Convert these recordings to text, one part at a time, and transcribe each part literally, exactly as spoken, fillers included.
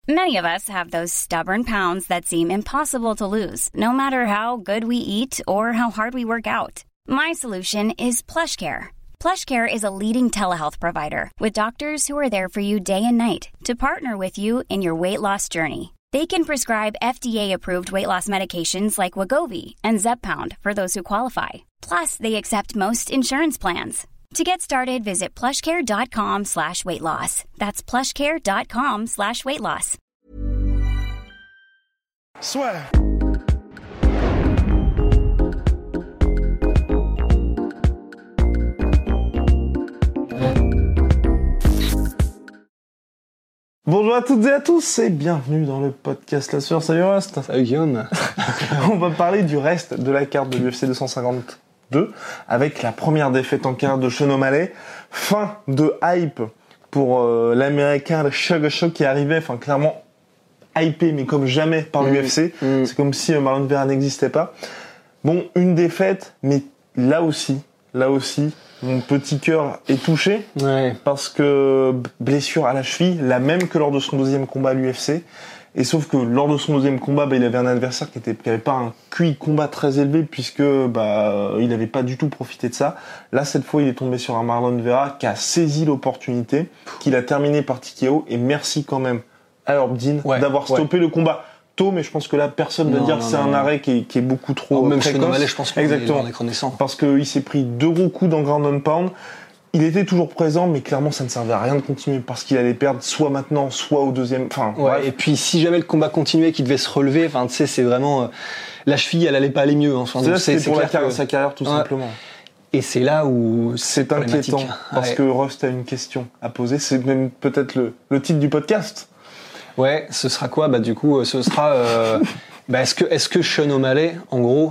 Many of us have those stubborn pounds that seem impossible to lose, no matter how good we eat or how hard we work out. My solution is PlushCare. PlushCare is a leading telehealth provider with doctors who are there for you day and night to partner with you in your weight loss journey. They can prescribe F D A-approved weight loss medications like Wegovy and Zepbound for those who qualify. Plus, they accept most insurance plans. To get started, visit plushcare.com slash weight loss. That's plushcare.com slash weight loss. Soit. Bonjour à toutes et à tous et bienvenue dans le podcast La Sueur. Salut Rust. Salut Guillaume. On va parler du reste de la carte de l'U F C deux cent cinquante-deux avec la première défaite en carrière de Sean O'Malley. Fin de hype pour euh, l'américain, le Sugar Show qui arrivait, enfin clairement hypé mais comme jamais par mmh, l'U F C. Mmh. C'est comme si euh, Marlon Vera n'existait pas. Bon, une défaite, mais là aussi, là aussi, mon petit cœur est touché ouais. parce que blessure à la cheville, la même que lors de son deuxième combat à l'U F C. Et sauf que lors de son deuxième combat, bah, il avait un adversaire qui était, qui avait pas un Q I combat très élevé puisque bah il n'avait pas du tout profité de ça. Là, cette fois, il est tombé sur un Marlon Vera qui a saisi l'opportunité, qu'il a terminé par T K O. Et merci quand même à Herb Dean ouais, d'avoir stoppé ouais. le combat tôt, mais je pense que là, personne ne va dire non, que c'est non, un non. arrêt qui est, qui est beaucoup trop oh, même précoce. Sean O'Malley, je pense exactement, parce qu'il s'est pris deux gros coups dans Ground and Pound. Il était toujours présent, mais clairement, ça ne servait à rien de continuer parce qu'il allait perdre soit maintenant, soit au deuxième. Enfin, ouais, bref. Et puis, si jamais le combat continuait, qu'il devait se relever, enfin, tu sais, c'est vraiment euh, la cheville, elle allait pas aller mieux. Enfin, c'est là, c'est, c'est pour la que... sa carrière, tout ouais. simplement. Et c'est là où c'est, c'est inquiétant parce ouais. que Rust a une question à poser. C'est même peut-être le, le titre du podcast. Ouais, ce sera quoi ? Bah, du coup, ce sera. Euh, bah, est-ce que, est-ce que Sean O'Malley, en gros,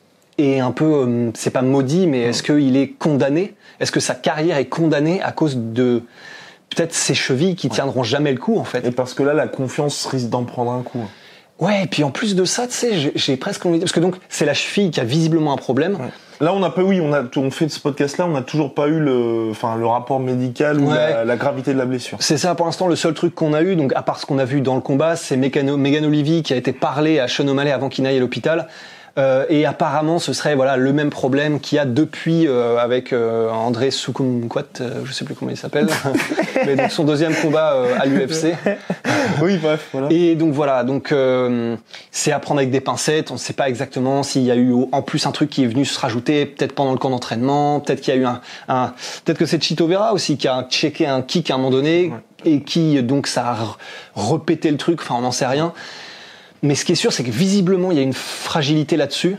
est un peu, euh, c'est pas maudit, mais est-ce qu'il est condamné ? Est-ce que sa carrière est condamnée à cause de peut-être ses chevilles qui tiendront ouais. jamais le coup, en fait ? Et parce que là, la confiance risque d'en prendre un coup. Ouais, et puis en plus de ça, tu sais, j'ai, j'ai presque envie de... Parce que donc, c'est la cheville qui a visiblement un problème. Ouais. Là, on n'a pas, oui, on a, on fait de ce podcast-là, on n'a toujours pas eu le, enfin, le rapport médical ou ouais. la, la gravité de la blessure. C'est ça, pour l'instant, le seul truc qu'on a eu, donc à part ce qu'on a vu dans le combat, c'est Megan, Megan Olivier qui a été parlé à Sean O'Malley avant qu'il n'aille à l'hôpital. Euh, et apparemment, ce serait voilà le même problème qu'il y a depuis euh, avec euh, André Soukhamthath, euh, je sais plus comment il s'appelle, mais donc son deuxième combat euh, à l'U F C. Oui, bref, voilà. Et donc voilà, donc euh, c'est à prendre avec des pincettes. On ne sait pas exactement s'il y a eu en plus un truc qui est venu se rajouter, peut-être pendant le camp d'entraînement, peut-être qu'il y a eu un, un peut-être que c'est Chito Vera aussi qui a checké un kick à un moment donné ouais. et qui donc ça a repété le truc. Enfin, on n'en sait rien. Mais ce qui est sûr, c'est que visiblement, il y a une fragilité là-dessus.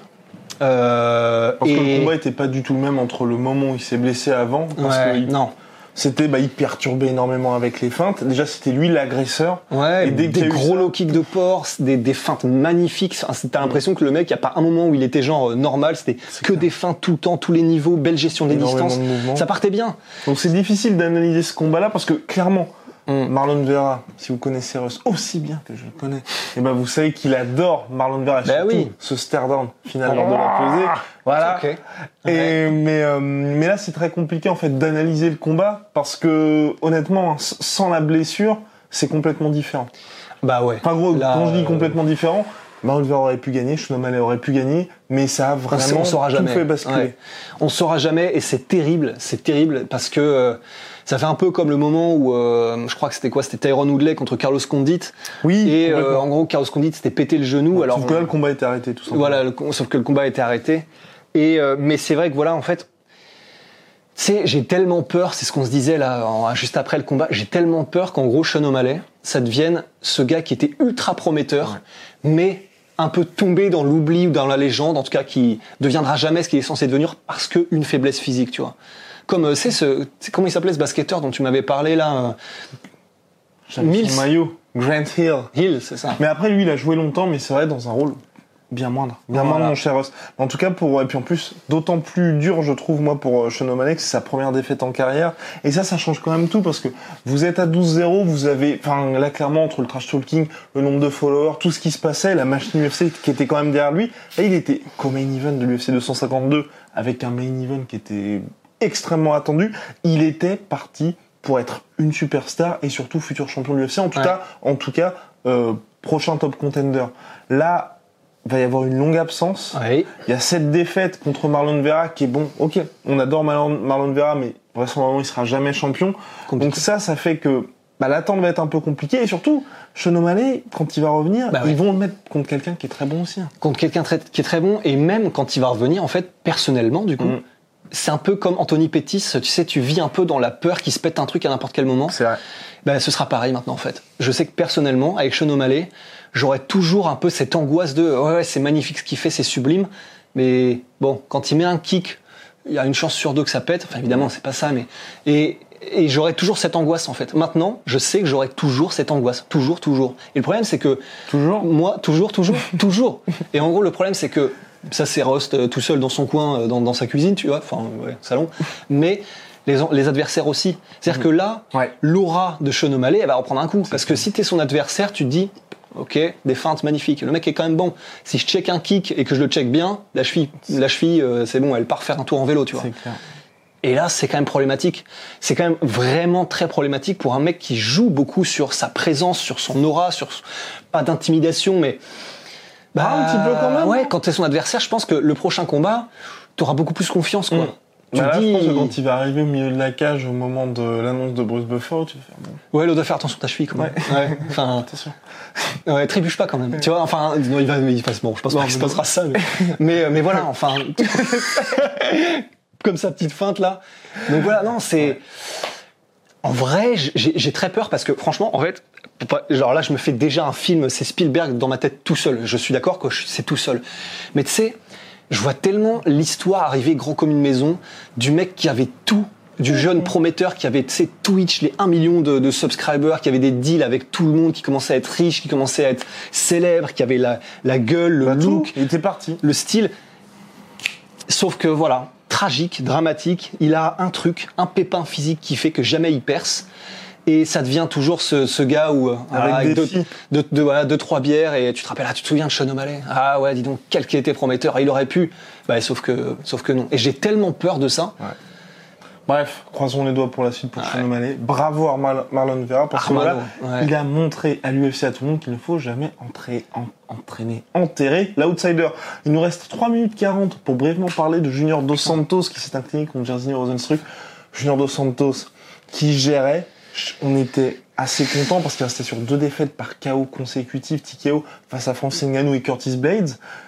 Euh, parce et... que le combat était pas du tout le même entre le moment où il s'est blessé avant. Parce ouais, que il... non. C'était, bah, il perturbait énormément avec les feintes. Déjà, c'était lui l'agresseur. Ouais, et dès des gros low kicks de porc, des, des feintes magnifiques. T'as l'impression que le mec, il n'y a pas un moment où il était genre normal. C'était c'est que clair. Des feintes tout le temps, tous les niveaux, belle gestion des distances. De ça partait bien. Donc c'est difficile d'analyser ce combat-là parce que clairement, Marlon Vera, si vous connaissez Russ aussi bien que je le connais, et ben vous savez qu'il adore Marlon Vera et bah surtout oui. ce stare-down final lors de la pesée. Voilà. Okay. Et ouais. mais euh, mais là c'est très compliqué en fait d'analyser le combat parce que honnêtement sans la blessure c'est complètement différent. Bah ouais. Enfin gros là, quand je dis euh... complètement différent, Marlon Vera aurait pu gagner, Sean O'Malley aurait pu gagner, mais ça a vraiment on saura tout jamais. fait basculer. Ouais. On saura jamais et c'est terrible, c'est terrible parce que euh, ça fait un peu comme le moment où euh, je crois que c'était quoi, c'était Tyron Woodley contre Carlos Condit. Oui. Et euh, en gros Carlos Condit s'était pété le genou. Ouais, alors sauf que là le combat était arrêté tout simplement. Voilà, le, sauf que le combat a été arrêté. Et euh, mais c'est vrai que voilà en fait, tu sais, j'ai tellement peur, c'est ce qu'on se disait là en, juste après le combat, j'ai tellement peur qu'en gros Sean O'Malley, ça devienne ce gars qui était ultra prometteur, ouais. mais un peu tombé dans l'oubli ou dans la légende, en tout cas qui deviendra jamais ce qu'il est censé devenir parce qu'une faiblesse physique, tu vois. Comme c'est ce, c'est comment il s'appelait ce basketteur dont tu m'avais parlé là. Euh, Mills. Maillot. Grant Hill. Hill, c'est ça. Mais après lui, il a joué longtemps, mais c'est vrai dans un rôle bien moindre, bien voilà. moindre mon cher Ross. En tout cas pour et puis en plus d'autant plus dur je trouve moi pour Sean O'Malley que c'est sa première défaite en carrière et ça ça change quand même tout parce que vous êtes à douze zéro, vous avez enfin là clairement entre le trash talking, le nombre de followers, tout ce qui se passait, la machine U F C qui était quand même derrière lui, là il était qu'au main event de l'U F C deux cent cinquante-deux avec un main event qui était extrêmement attendu, il était parti pour être une superstar et surtout futur champion de l'U F C en tout ouais. cas en tout cas euh, prochain top contender. Là, il va y avoir une longue absence. Oui. Il y a cette défaite contre Marlon Vera qui est bon. Ok, on adore Marlon, Marlon Vera, mais vraisemblablement il sera jamais champion. Compliqué. Donc ça, ça fait que bah, l'attente va être un peu compliquée. Et surtout, Sean O'Malley, quand il va revenir, bah, ils ouais. vont le mettre contre quelqu'un qui est très bon aussi. Contre quelqu'un très, qui est très bon, et même quand il va revenir, en fait, personnellement, du coup, Mm. c'est un peu comme Anthony Pettis. Tu sais, tu vis un peu dans la peur qu'il se pète un truc à n'importe quel moment. C'est vrai. Ben, ce sera pareil maintenant, en fait. Je sais que personnellement, avec Sean O'Malley, j'aurais toujours un peu cette angoisse de ouais, ouais, c'est magnifique ce qu'il fait, c'est sublime. Mais bon, quand il met un kick, il y a une chance sur deux que ça pète. Enfin, évidemment, c'est pas ça, mais. Et, et j'aurais toujours cette angoisse, en fait. Maintenant, je sais que j'aurai toujours cette angoisse. Toujours, toujours. Et le problème, c'est que. Toujours Moi, toujours, toujours, toujours. Et en gros, le problème, c'est que. Ça, c'est Rost euh, tout seul dans son coin, euh, dans, dans sa cuisine, tu vois. Enfin, ouais, salon. Mais. Les, les adversaires aussi. C'est-à-dire mmh. que là, ouais. l'aura de Sean O'Malley, elle va reprendre un coup. C'est parce que si t'es son adversaire, tu te dis, ok, des feintes magnifiques. Le mec est quand même bon. Si je check un kick et que je le check bien, la cheville, la cheville, euh, c'est bon, elle part faire un tour en vélo, tu vois. C'est clair. Et là, c'est quand même problématique. C'est quand même vraiment très problématique pour un mec qui joue beaucoup sur sa présence, sur son aura, sur pas d'intimidation, mais bah, ah, un petit peu quand même. Ouais, quand t'es son adversaire, je pense que le prochain combat, t'auras beaucoup plus confiance, quoi. Mmh. Tu bah là, dis... je pense que quand il va arriver au milieu de la cage au moment de l'annonce de Bruce Buffer, tu vas faire bon. Ouais, l'autre doit faire attention à ta cheville, quand même. Ouais. ouais. Enfin, attention. Ouais, trébuche pas quand même. Tu vois, enfin, non, il va, il passe bon. Je pense non, pas qu'il se passera ça, mais, mais, mais voilà, enfin, comme sa petite feinte là. Donc voilà, non, c'est. En vrai, j'ai, j'ai très peur parce que franchement, en fait, genre là, je me fais déjà un film, c'est Spielberg dans ma tête tout seul. Je suis d'accord que c'est tout seul, mais tu sais. Je vois tellement l'histoire arriver gros comme une maison du mec qui avait tout, du jeune prometteur qui avait, tu sais, Twitch, les un million de, de subscribers, qui avait des deals avec tout le monde, qui commençait à être riche, qui commençait à être célèbre, qui avait la, la gueule, le bah look, il était parti, le style. Sauf que voilà, tragique, dramatique, il a un truc, un pépin physique qui fait que jamais il perce. Et ça devient toujours ce, ce gars où, avec, avec deux, deux, deux, voilà, deux, trois bières et tu te rappelles, ah, tu te souviens de Sean O'Malley? Ah ouais, dis donc, quel qui était prometteur. Il aurait pu. Bah, sauf que, sauf que non. Et j'ai tellement peur de ça. Ouais. Bref, croisons les doigts pour la suite pour ouais. Sean O'Malley. Bravo à Mar- Marlon Vera parce que voilà, ouais. il a montré à l'U F C à tout le monde qu'il ne faut jamais entrer, en, entraîner, enterrer l'outsider. Il nous reste trois minutes quarante pour brièvement parler de Junior Dos Santos qui s'est incliné contre Jairzinho Rozenstruik. Junior Dos Santos qui gérait. On était assez contents parce qu'il restait sur deux défaites par K O consécutifs, T K O face à Francis Ngannou et Curtis Blades.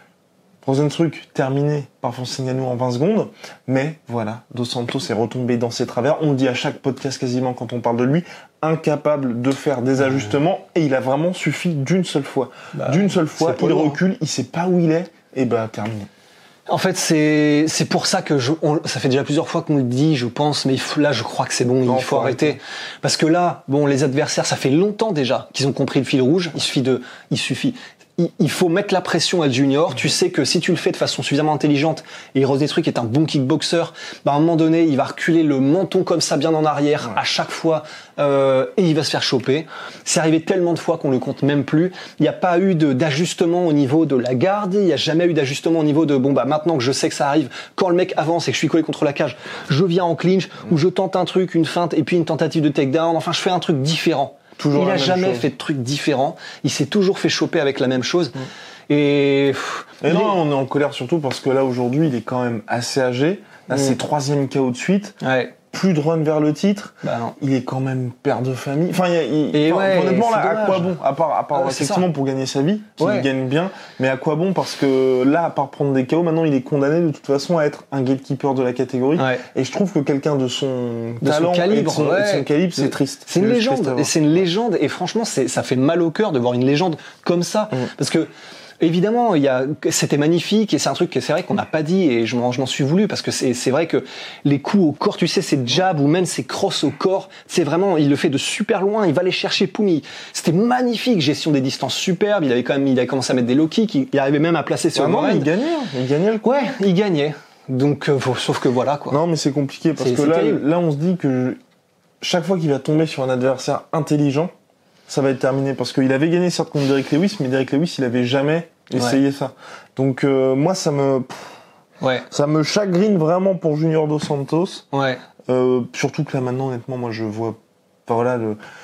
Rozenstruik terminé par Francis Ngannou en vingt secondes, mais voilà, Dos Santos est retombé dans ses travers. On le dit à chaque podcast quasiment quand on parle de lui, incapable de faire des mmh. ajustements, et il a vraiment suffi d'une seule fois. Bah, d'une seule fois, il recule, il sait pas où il est, et bah terminé. En fait, c'est c'est pour ça que je, on, ça fait déjà plusieurs fois qu'on le dit, je pense, mais il faut, là, je crois que c'est bon, non, il faut, faut arrêter. arrêter. Parce que là, bon, les adversaires, ça fait longtemps déjà qu'ils ont compris le fil rouge. Il suffit de, il suffit, il, il faut mettre la pression à Junior. Tu sais que si tu le fais de façon suffisamment intelligente, et Rozenstruik est un bon kickboxer, bah à un moment donné, il va reculer le menton comme ça, bien en arrière, ouais. à chaque fois, euh, et il va se faire choper. C'est arrivé tellement de fois qu'on le compte même plus. Il n'y a pas eu de, d'ajustement au niveau de la garde. Il n'y a jamais eu d'ajustement au niveau de bon bah maintenant que je sais que ça arrive, quand le mec avance et que je suis collé contre la cage, je viens en clinch ou je tente un truc, une feinte et puis une tentative de takedown. Enfin, je fais un truc différent. Toujours il a jamais chose. fait de truc différent. Il s'est toujours fait choper avec la même chose. Mmh. Et, pff, et non, est... on est en colère surtout parce que là aujourd'hui, il est quand même assez âgé. Là, mmh. c'est troisième K O de suite. Ouais. Plus de run vers le titre. Bah non. Il est quand même père de famille. Enfin, il, il, et enfin ouais, honnêtement, là, à quoi bon? À part, à part ah ouais, effectivement pour gagner sa vie, qu'il ouais. gagne bien. Mais à quoi bon? Parce que là, à part prendre des K O, maintenant, il est condamné de toute façon à être un gatekeeper de la catégorie. Ouais. Et je trouve que quelqu'un de son de talent son calibre, et de son, ouais. et de son calibre, c'est triste. C'est une légende. Et c'est une légende. Et franchement, c'est, ça fait mal au cœur de voir une légende comme ça. Mmh. Parce que, évidemment, il y a, c'était magnifique et c'est un truc que c'est vrai qu'on n'a pas dit et je m'en, je m'en suis voulu parce que c'est, c'est vrai que les coups au corps, tu sais, ces jabs ou même ces crosses au corps, c'est vraiment, il le fait de super loin, il va les chercher, poum, il, c'était magnifique, gestion des distances superbe, il avait quand même, il avait commencé à mettre des low kicks, il, il arrivait même à placer sur ah le non, il gagnait, il gagnait le coup. Ouais, il gagnait. Donc, euh, sauf que voilà, quoi. Non, mais c'est compliqué parce c'est, que c'est là, terrible. là, on se dit que chaque fois qu'il va tomber sur un adversaire intelligent, ça va être terminé parce qu'il avait gagné certes contre Derrick Lewis, mais Derrick Lewis, il avait jamais essayé ouais. ça. Donc euh, moi, ça me, pff, ouais. ça me chagrine vraiment pour Junior Dos Santos. Ouais. Euh, surtout que là maintenant, honnêtement, moi je vois, enfin voilà, le,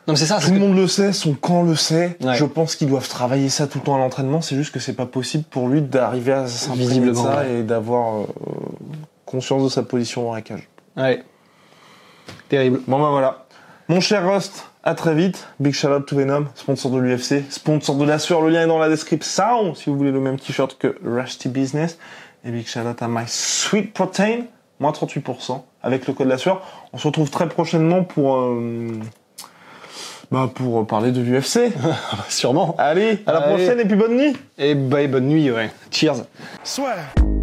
Non, mais c'est ça. Tout le monde le sait, son camp le sait. Ouais. Je pense qu'ils doivent travailler ça tout le temps à l'entraînement. C'est juste que c'est pas possible pour lui d'arriver à s'imprégner de ça ouais. et d'avoir euh, conscience de sa position dans la cage. Ouais. Terrible. Bon bah voilà. Mon cher Rust, à très vite. Big shout out to Venom, sponsor de l'U F C, sponsor de la sueur. Le lien est dans la description si vous voulez le même t-shirt que Rusty Business. Et big shout out à My Sweet Protein, moins trente-huit pour cent avec le code de la sueur. On se retrouve très prochainement pour... Euh, Bah pour parler de l'U F C. Sûrement. Allez, à la Allez. prochaine et puis bonne nuit. Et bah, bonne nuit, ouais. Cheers. Soit.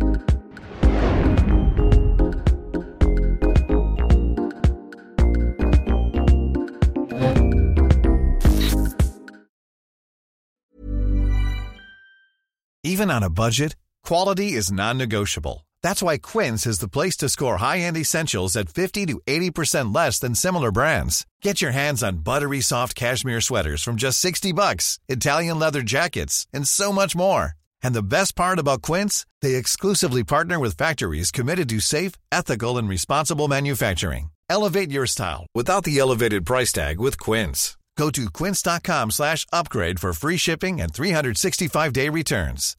Even on a budget, quality is non-negotiable. That's why Quince is the place to score high-end essentials at fifty to eighty percent less than similar brands. Get your hands on buttery soft cashmere sweaters from just sixty bucks, Italian leather jackets, and so much more. And the best part about Quince, they exclusively partner with factories committed to safe, ethical, and responsible manufacturing. Elevate your style without the elevated price tag with Quince. Go to quince.com slash upgrade for free shipping and three sixty-five day returns.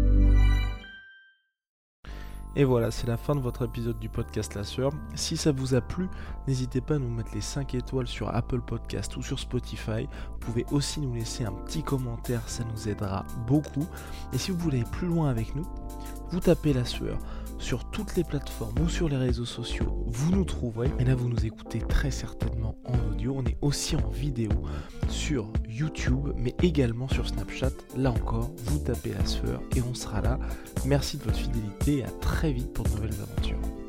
Et voilà, c'est la fin de votre épisode du podcast La Sueur. Si ça vous a plu, n'hésitez pas à nous mettre les cinq étoiles sur Apple Podcast ou sur Spotify. Vous pouvez aussi nous laisser un petit commentaire, ça nous aidera beaucoup. Et si vous voulez aller plus loin avec nous, vous tapez La Sueur sur toutes les plateformes ou sur les réseaux sociaux, vous nous trouverez. Et là, vous nous écoutez très certainement en audio. On est aussi en vidéo sur YouTube, mais également sur Snapchat. Là encore, vous tapez La Sueur et on sera là. Merci de votre fidélité et à très vite pour de nouvelles aventures.